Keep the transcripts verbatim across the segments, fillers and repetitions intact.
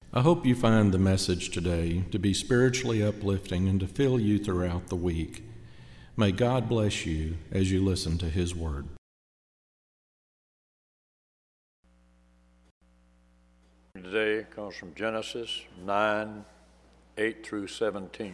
I hope you find the message today to be spiritually uplifting and to fill you throughout the week. May God bless you as you listen to His Word. Today comes from Genesis nine, eight through seventeen.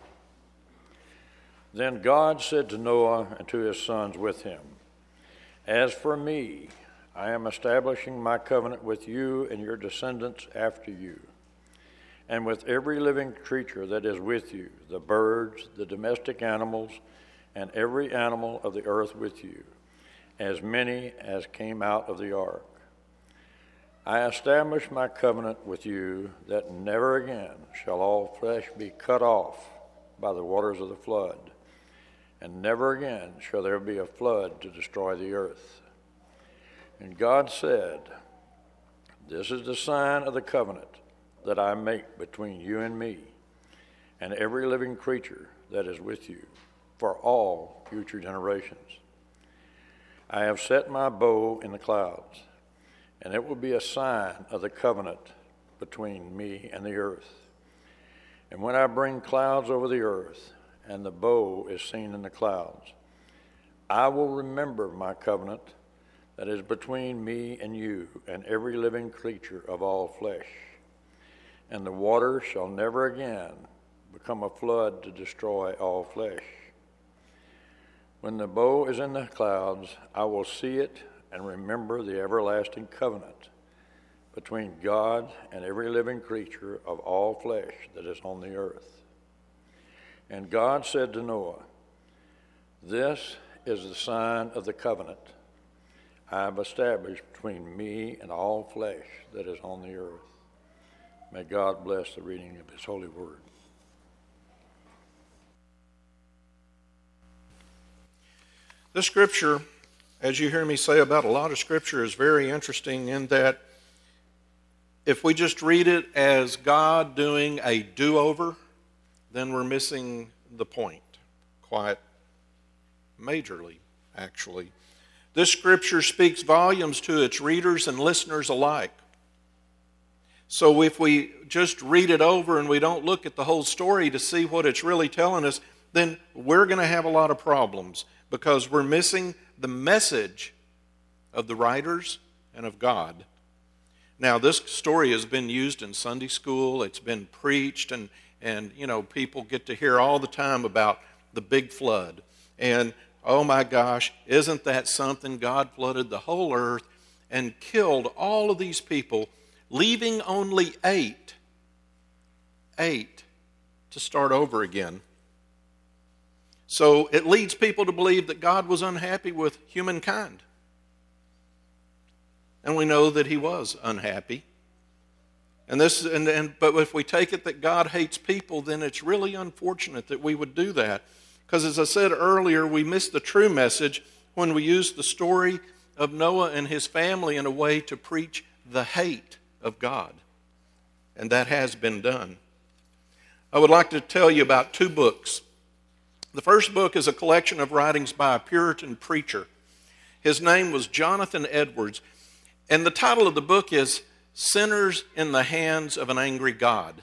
Then God said to Noah and to his sons with him, "As for me, I am establishing my covenant with you and your descendants after you, and with every living creature that is with you, the birds, the domestic animals, and every animal of the earth with you, as many as came out of the ark. I establish my covenant with you that never again shall all flesh be cut off by the waters of the flood, and never again shall there be a flood to destroy the earth." And God said, "This is the sign of the covenant that I make between you and me, and every living creature that is with you, for all future generations. I have set my bow in the clouds, and it will be a sign of the covenant between me and the earth. And when I bring clouds over the earth, and the bow is seen in the clouds, I will remember my covenant that is between me and you and every living creature of all flesh. And the water shall never again become a flood to destroy all flesh. When the bow is in the clouds, I will see it and remember the everlasting covenant between God and every living creature of all flesh that is on the earth." And God said to Noah, "This is the sign of the covenant I have established between me and all flesh that is on the earth." May God bless the reading of His holy word. The scripture, as you hear me say about a lot of scripture, is very interesting in that if we just read it as God doing a do-over, then we're missing the point quite majorly, actually. This scripture speaks volumes to its readers and listeners alike. So if we just read it over and we don't look at the whole story to see what it's really telling us, then we're going to have a lot of problems because we're missing the message of the writers and of God. Now, this story has been used in Sunday school. It's been preached, and, and you know, people get to hear all the time about the big flood. And oh my gosh, isn't that something? God flooded the whole earth and killed all of these people, leaving only eight, eight to start over again. So it leads people to believe that God was unhappy with humankind. And we know that He was unhappy. And this, and, and but if we take it that God hates people, then it's really unfortunate that we would do that. Because as I said earlier, we miss the true message when we use the story of Noah and his family in a way to preach the hate of God. And that has been done. I would like to tell you about two books. The first book is a collection of writings by a Puritan preacher. His name was Jonathan Edwards. And the title of the book is Sinners in the Hands of an Angry God.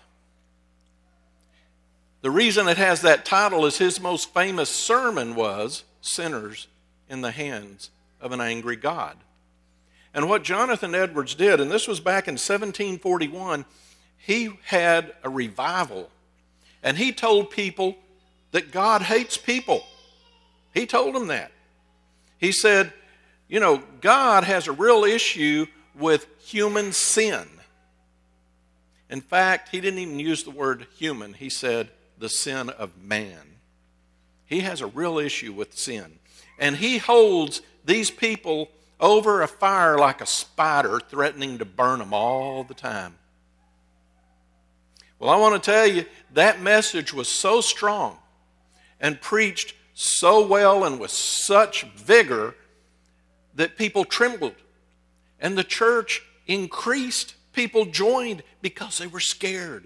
The reason it has that title is his most famous sermon was Sinners in the Hands of an Angry God. And what Jonathan Edwards did, and this was back in seventeen forty-one, he had a revival. And he told people that God hates people. He told them that. He said, you know, God has a real issue with human sin. In fact, he didn't even use the word human. He said the sin of man. He has a real issue with sin. And he holds these people over a fire like a spider, threatening to burn them all the time. Well, I want to tell you, that message was so strong and preached so well and with such vigor that people trembled. And the church increased. People joined because they were scared.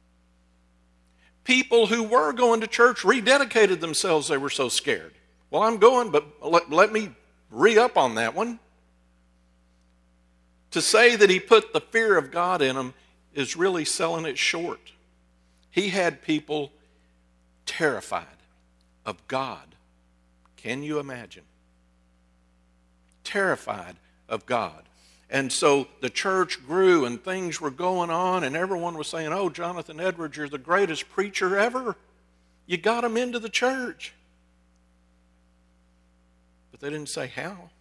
People who were going to church rededicated themselves. They were so scared. Well, I'm going, but let, let me re-up on that one. To say that he put the fear of God in them is really selling it short. He had people terrified of God. Can you imagine? Terrified of God. And so the church grew and things were going on and everyone was saying, oh, Jonathan Edwards, you're the greatest preacher ever. You got him into the church. But they didn't say how.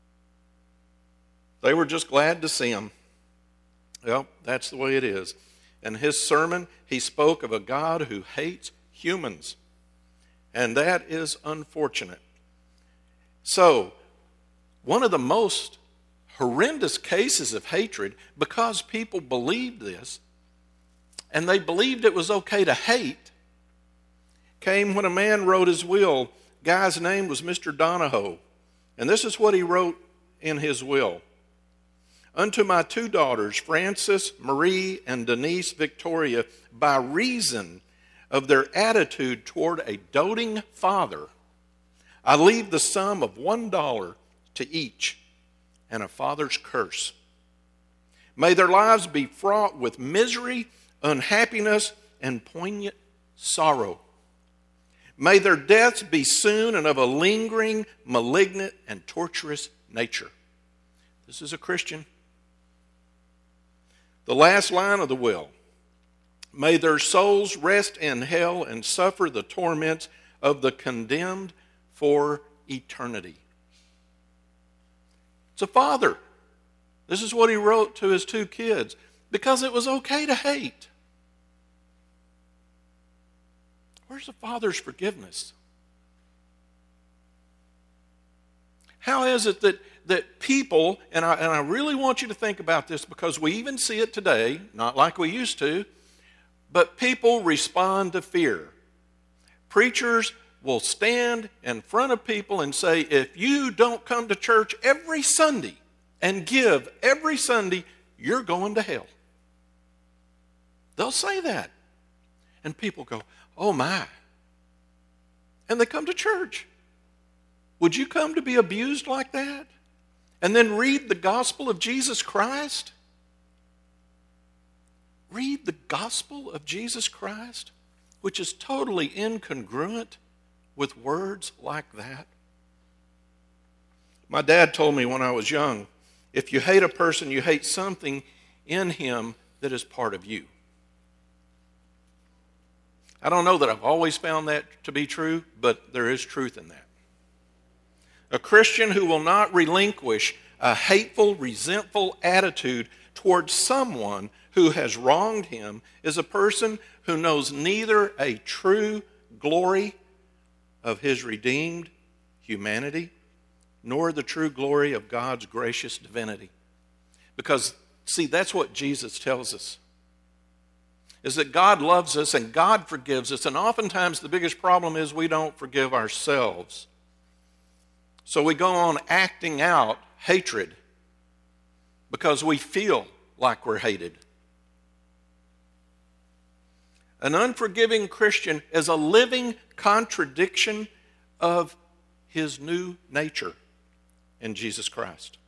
They were just glad to see him. Well, that's the way it is. In his sermon, he spoke of a God who hates humans. And that is unfortunate. So, one of the most horrendous cases of hatred, because people believed this, and they believed it was okay to hate, came when a man wrote his will. Guy's name was Mister Donahoe. And this is what he wrote in his will. Unto my two daughters, Frances Marie and Denise Victoria, by reason of their attitude toward a doting father, I leave the sum of one dollar to each and a father's curse. May their lives be fraught with misery, unhappiness, and poignant sorrow. May their deaths be soon and of a lingering, malignant, and torturous nature. This is a Christian. The last line of the will. May their souls rest in hell and suffer the torments of the condemned for eternity. It's a father. This is what he wrote to his two kids because it was okay to hate. Where's the father's forgiveness? How is it that, that people, and I, and I really want you to think about this because we even see it today, not like we used to, but people respond to fear. Preachers will stand in front of people and say, if you don't come to church every Sunday and give every Sunday, you're going to hell. They'll say that. And people go, oh my. And they come to church. Would you come to be abused like that? And then read the gospel of Jesus Christ? Read the gospel of Jesus Christ, which is totally incongruent with words like that. My dad told me when I was young, if you hate a person, you hate something in him that is part of you. I don't know that I've always found that to be true, but there is truth in that. A Christian who will not relinquish a hateful, resentful attitude towards someone who has wronged him is a person who knows neither a true glory of his redeemed humanity nor the true glory of God's gracious divinity. Because, see, that's what Jesus tells us, is that God loves us and God forgives us, and oftentimes the biggest problem is we don't forgive ourselves. So we go on acting out hatred because we feel like we're hated. An unforgiving Christian is a living contradiction of his new nature in Jesus Christ.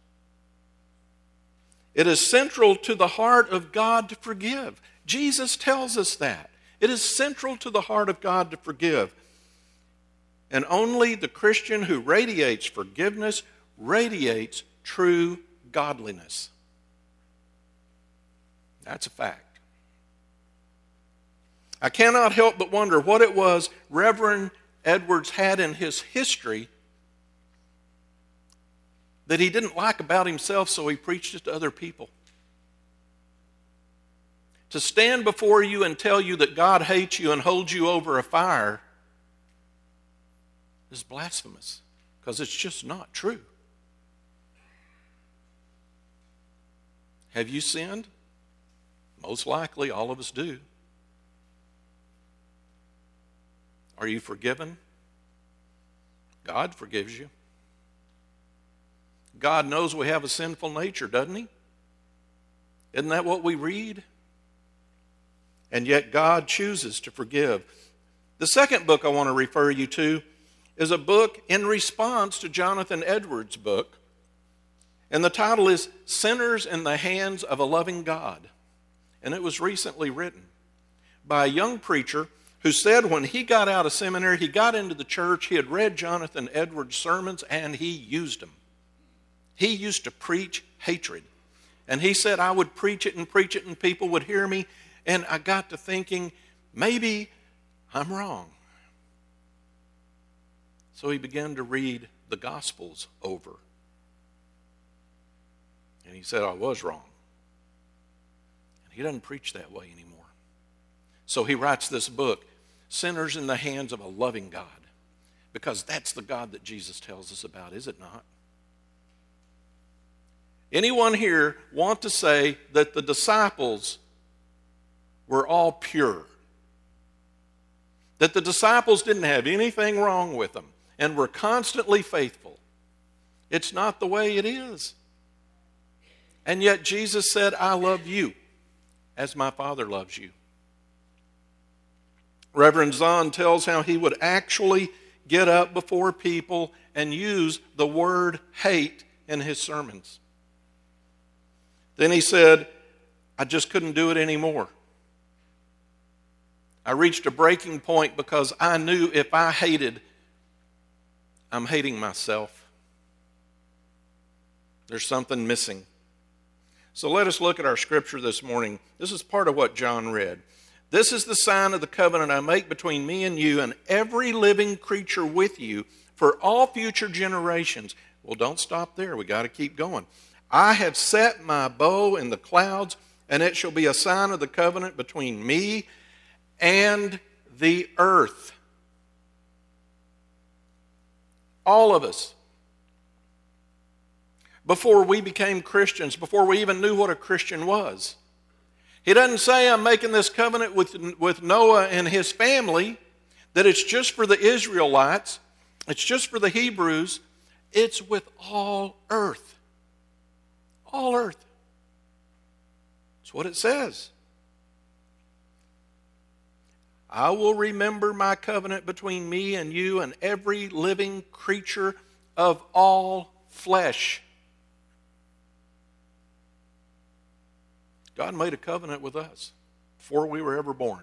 It is central to the heart of God to forgive. Jesus tells us that. It is central to the heart of God to forgive. And only the Christian who radiates forgiveness radiates true godliness. That's a fact. I cannot help but wonder what it was Reverend Edwards had in his history that he didn't like about himself, so he preached it to other people. To stand before you and tell you that God hates you and holds you over a fire is blasphemous, because it's just not true. Have you sinned? Most likely all of us do. Are you forgiven? God forgives you. God knows we have a sinful nature, doesn't he? Isn't that what we read? And yet God chooses to forgive. The second book I want to refer you to is a book in response to Jonathan Edwards' book. And the title is Sinners in the Hands of a Loving God. and it was recently written by a young preacher who said when he got out of seminary, he got into the church, he had read Jonathan Edwards' sermons, and he used them. He used to preach hatred. And he said, I would preach it and preach it, and people would hear me, and I got to thinking, maybe I'm wrong. So he began to read the Gospels over. And he said, I was wrong. And he doesn't preach that way anymore. So he writes this book, Sinners in the Hands of a Loving God, because that's the God that Jesus tells us about, is it not? Anyone here want to say that the disciples were all pure? That the disciples didn't have anything wrong with them and were constantly faithful? It's not the way it is. And yet Jesus said, I love you as my Father loves you. Reverend Zahn tells how he would actually get up before people and use the word hate in his sermons. Then he said, I just couldn't do it anymore. I reached a breaking point because I knew if I hated, I'm hating myself. There's something missing. So let us look at our scripture this morning. This is part of what John read. This is the sign of the covenant I make between me and you and every living creature with you for all future generations. Well, don't stop there. We got to keep going. I have set my bow in the clouds, and it shall be a sign of the covenant between me and the earth. All of us. Before we became Christians, before we even knew what a Christian was. He doesn't say I'm making this covenant with, with Noah and his family, that it's just for the Israelites, it's just for the Hebrews. It's with all earth. All earth. That's what it says. I will remember my covenant between me and you and every living creature of all flesh. God made a covenant with us before we were ever born.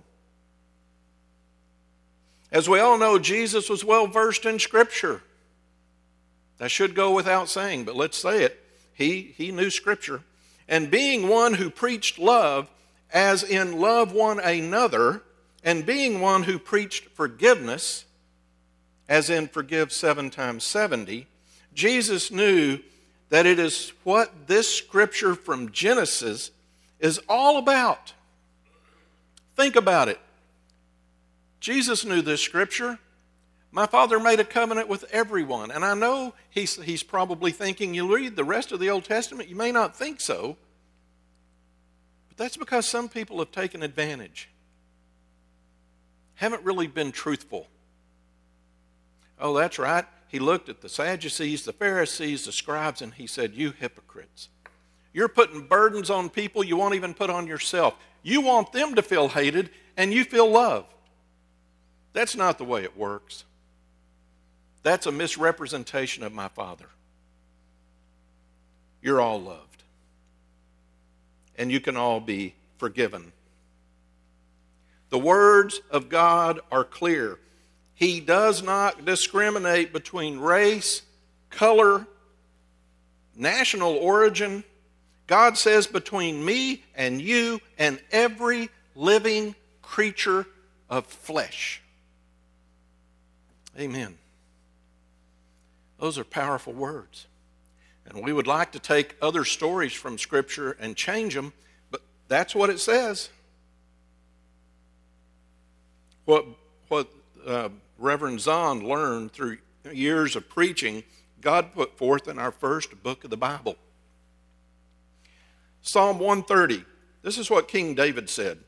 As we all know, Jesus was well versed in Scripture. That should go without saying, but let's say it. He, he knew Scripture. And being one who preached love, as in love one another, and being one who preached forgiveness, as in forgive seven times seventy, Jesus knew that it is what this Scripture from Genesis is all about. Think about it. Jesus knew this Scripture. My Father made a covenant with everyone. And I know he's, he's probably thinking, you read the rest of the Old Testament, you may not think so. But that's because some people have taken advantage. Haven't really been truthful. Oh, that's right. He looked at the Sadducees, the Pharisees, the scribes, and he said, you hypocrites. You're putting burdens on people you won't even put on yourself. You want them to feel hated, and you feel loved. That's not the way it works. That's a misrepresentation of my Father. You're all loved. And you can all be forgiven. The words of God are clear. He does not discriminate between race, color, national origin. God says between me and you and every living creature of flesh. Amen. Those are powerful words. And we would like to take other stories from Scripture and change them, but that's what it says. What, what uh, Reverend Zahn learned through years of preaching, God put forth in our first book of the Bible. Psalm one thirty, this is what King David said.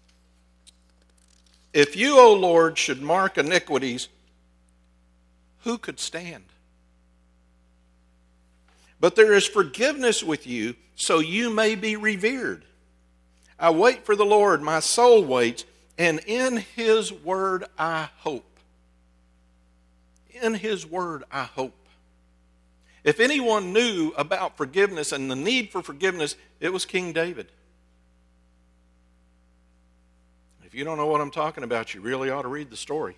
If you, O Lord, should mark iniquities, who could stand? But there is forgiveness with you, so you may be revered. I wait for the Lord, my soul waits, and in His word I hope. In His word I hope. If anyone knew about forgiveness and the need for forgiveness, it was King David. If you don't know what I'm talking about, you really ought to read the story.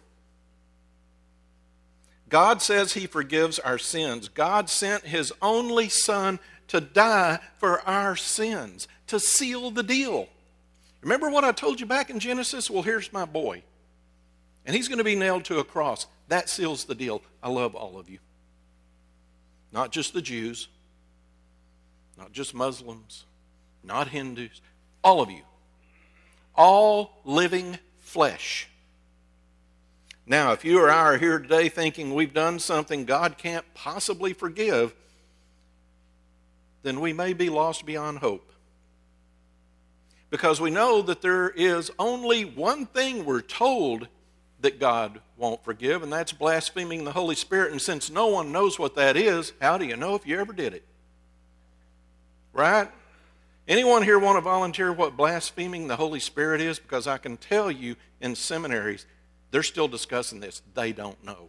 God says he forgives our sins. God sent his only Son to die for our sins, to seal the deal. Remember what I told you back in Genesis? Well, here's my boy. And he's going to be nailed to a cross. That seals the deal. I love all of you. Not just the Jews, not just Muslims, not Hindus, all of you. All living flesh. Now, if you or I are here today thinking we've done something God can't possibly forgive, then we may be lost beyond hope. Because we know that there is only one thing we're told that God won't forgive, and that's blaspheming the Holy Spirit. And since no one knows what that is, how do you know if you ever did it? Right? Anyone here want to volunteer what blaspheming the Holy Spirit is? Because I can tell you in seminaries, they're still discussing this. They don't know.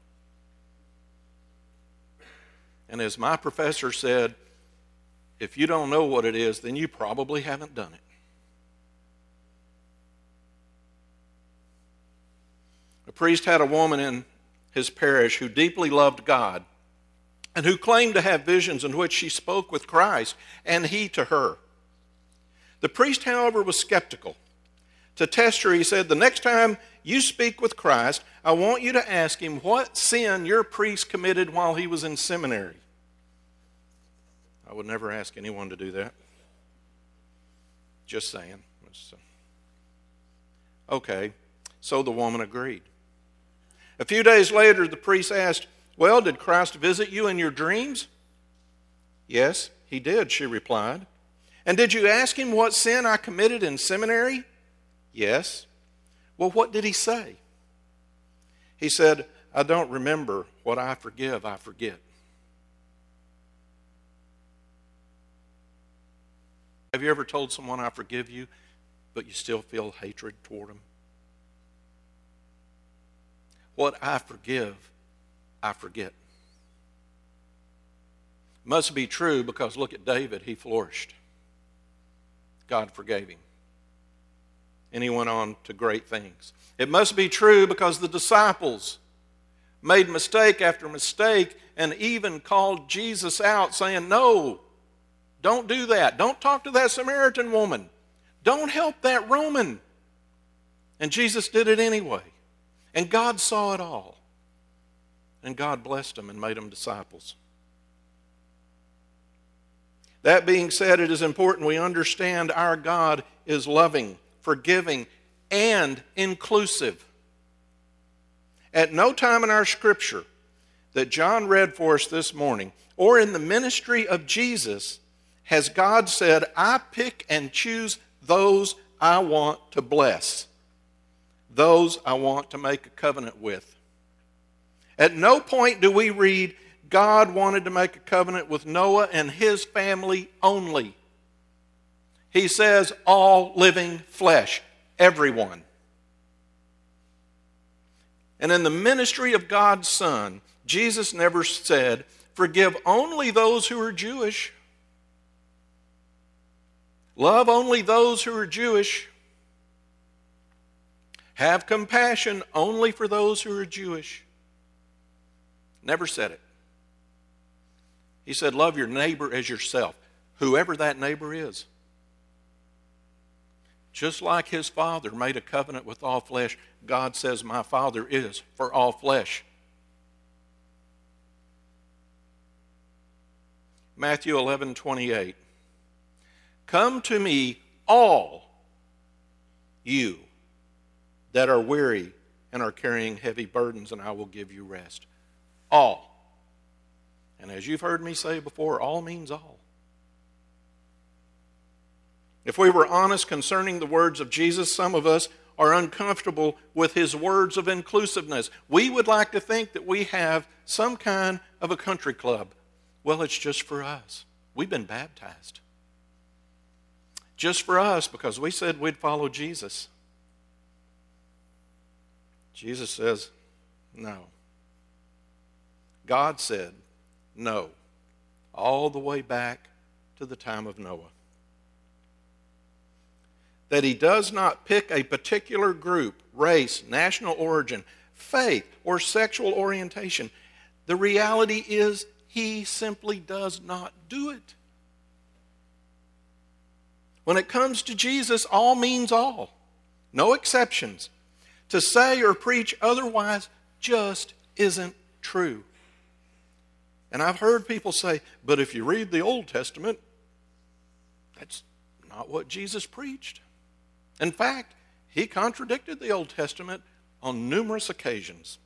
And as my professor said, if you don't know what it is, then you probably haven't done it. A priest had a woman in his parish who deeply loved God and who claimed to have visions in which she spoke with Christ and he to her. The priest, however, was skeptical. To test her, he said, the next time you speak with Christ, I want you to ask him what sin your priest committed while he was in seminary. I would never ask anyone to do that. Just saying. Okay, so the woman agreed. A few days later, the priest asked, well, did Christ visit you in your dreams? Yes, he did, she replied. And did you ask him what sin I committed in seminary? Yes. Well, what did he say? He said, I don't remember. What I forgive, I forget. Have you ever told someone, I forgive you, but you still feel hatred toward them? What I forgive, I forget. Must be true because look at David, he flourished. God forgave him. And he went on to great things. It must be true because the disciples made mistake after mistake and even called Jesus out saying, no, don't do that. Don't talk to that Samaritan woman. Don't help that Roman. And Jesus did it anyway. And God saw it all. And God blessed them and made them disciples. That being said, it is important we understand our God is loving, forgiving, and inclusive. At no time in our scripture that John read for us this morning, or in the ministry of Jesus, has God said, I pick and choose those I want to bless, those I want to make a covenant with. At no point do we read, God wanted to make a covenant with Noah and his family only. He says all living flesh, everyone. And in the ministry of God's Son, Jesus never said, forgive only those who are Jewish. Love only those who are Jewish. Have compassion only for those who are Jewish. Never said it. He said, love your neighbor as yourself, whoever that neighbor is. Just like his Father made a covenant with all flesh, God says, my Father is for all flesh. Matthew eleven twenty-eight. Come to me, all you that are weary and are carrying heavy burdens, and I will give you rest. All. And as you've heard me say before, all means all. If we were honest concerning the words of Jesus, some of us are uncomfortable with his words of inclusiveness. We would like to think that we have some kind of a country club. Well, it's just for us. We've been baptized. Just for us because we said we'd follow Jesus. Jesus says, no. God said, no, all the way back to the time of Noah. that he does not pick a particular group, race, national origin, faith, or sexual orientation. The reality is he simply does not do it. When it comes to Jesus, all means all. No exceptions. To say or preach otherwise just isn't true. And I've heard people say, but if you read the Old Testament, that's not what Jesus preached. In fact, he contradicted the Old Testament on numerous occasions.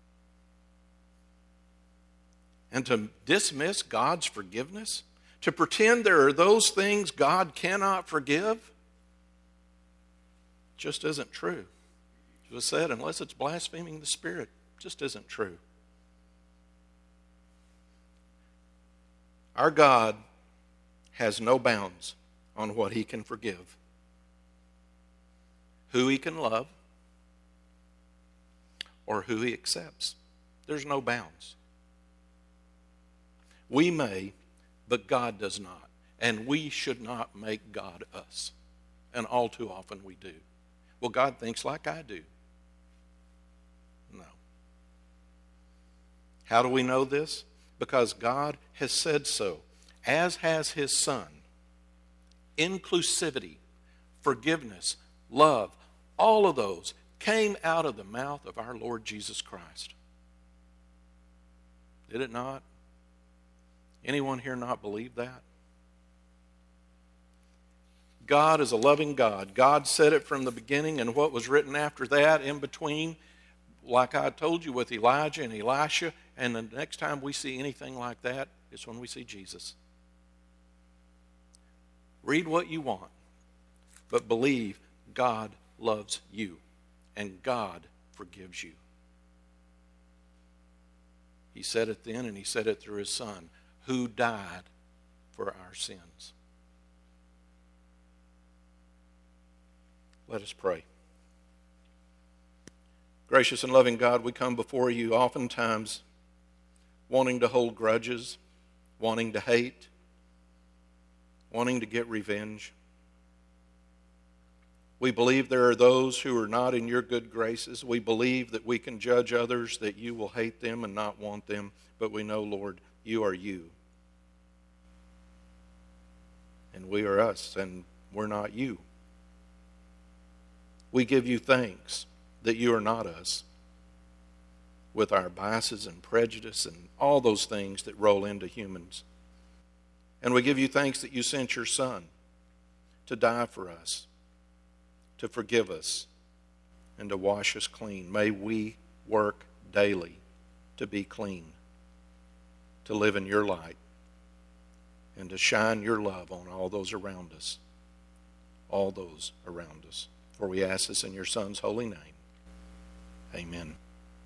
And to dismiss God's forgiveness, to pretend there are those things God cannot forgive, just isn't true. As was said, unless it's blaspheming the Spirit, just isn't true. Our God has no bounds on what he can forgive, who he can love, or who he accepts. There's no bounds. We may, but God does not. And we should not make God us. And all too often we do. Well, God thinks like I do. No. How do we know this? Because God has said so, as has his Son. Inclusivity, forgiveness, love, all of those came out of the mouth of our Lord Jesus Christ. Did it not? Anyone here not believe that? God is a loving God. God said it from the beginning, and what was written after that, in between, like I told you with Elijah and Elisha, and the next time we see anything like that is when we see Jesus. Read what you want, but believe God loves you, and God forgives you. He said it then, and he said it through his Son, who died for our sins. Let us pray. Gracious and loving God, we come before you oftentimes wanting to hold grudges, wanting to hate, wanting to get revenge. We believe there are those who are not in your good graces. We believe that we can judge others, that you will hate them and not want them. But we know, Lord, you are you. And we are us, and we're not you. We give you thanks that you are not us, with our biases and prejudice and all those things that roll into humans. And we give you thanks that you sent your Son to die for us, to forgive us, and to wash us clean. May we work daily to be clean, to live in your light, and to shine your love on all those around us, all those around us. For we ask this in your Son's holy name. Amen.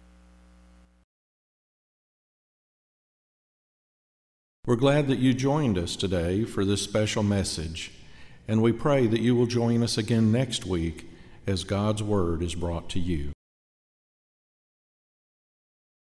We're glad that you joined us today for this special message, and we pray that you will join us again next week as God's Word is brought to you.